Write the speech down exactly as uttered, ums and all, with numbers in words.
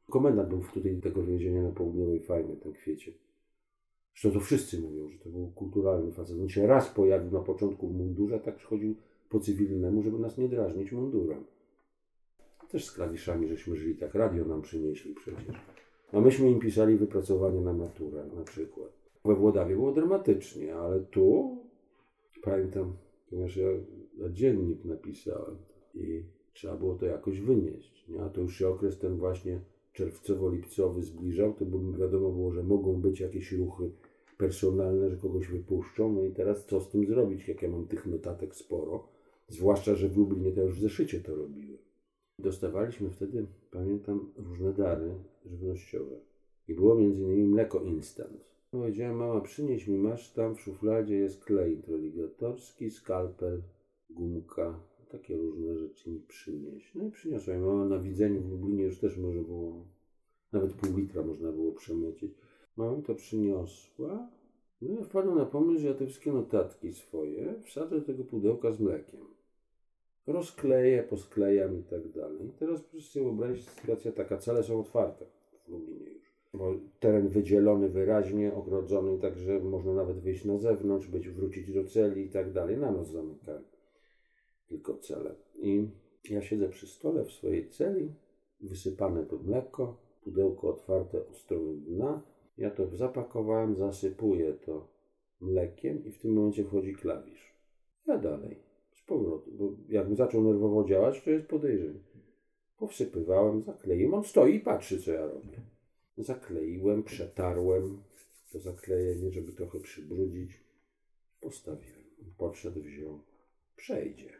Komendant był wtedy tego więzienia na Południowej fajny, ten Kwiecień. Zresztą to wszyscy mówią, że to był kulturalny facet. On się raz pojawił na początku w mundurze, a tak przychodził po cywilnemu, żeby nas nie drażnić mundurem. Też z klawiszami żeśmy żyli, tak radio nam przynieśli przecież. A myśmy im pisali wypracowanie na maturę na przykład. We Włodawie było dramatycznie, ale tu pamiętam, ponieważ ja, ja dziennik napisałem i trzeba było to jakoś wynieść. Nie? A to już się okres ten właśnie czerwcowo-lipcowy zbliżał, to by wiadomo było, że mogą być jakieś ruchy personalne, że kogoś wypuszczą. No i teraz co z tym zrobić, jak ja mam tych notatek sporo. Zwłaszcza, że w Lublinie to już w zeszycie to robiłem. Dostawaliśmy wtedy, pamiętam, różne dary żywnościowe. I było między innymi mleko instant. Powiedziałem, mama, przynieś mi, masz tam w szufladzie jest klej introligatorski, skalpel, gumka, takie różne rzeczy mi przynieś. No i przyniosłem. Mama na widzeniu w Lublinie już też może było, nawet pół litra można było przemycić. Mama to przyniosła. No ja wpadłem na pomysł, że ja te wszystkie notatki swoje wsadzę do tego pudełka z mlekiem. Rozkleję, posklejam i tak dalej. I teraz proszę sobie wyobrazić, sytuacja taka, cele są otwarte w Lublinie już. Bo teren wydzielony wyraźnie, ogrodzony, także można nawet wyjść na zewnątrz, być, wrócić do celi i tak dalej. Na noc zamykali tylko cele. I ja siedzę przy stole w swojej celi, wysypane to mleko, pudełko otwarte od strony dna. Ja to zapakowałem, zasypuję to mlekiem i w tym momencie wchodzi klawisz. Ja dalej, z powrotem, bo jakbym zaczął nerwowo działać, to jest podejrzenie. Powsypywałem, zakleiłem, on stoi i patrzy, co ja robię. Zakleiłem, przetarłem to zaklejenie, żeby trochę przybrudzić. Postawiłem. Podszedł, wziął. Przejdzie.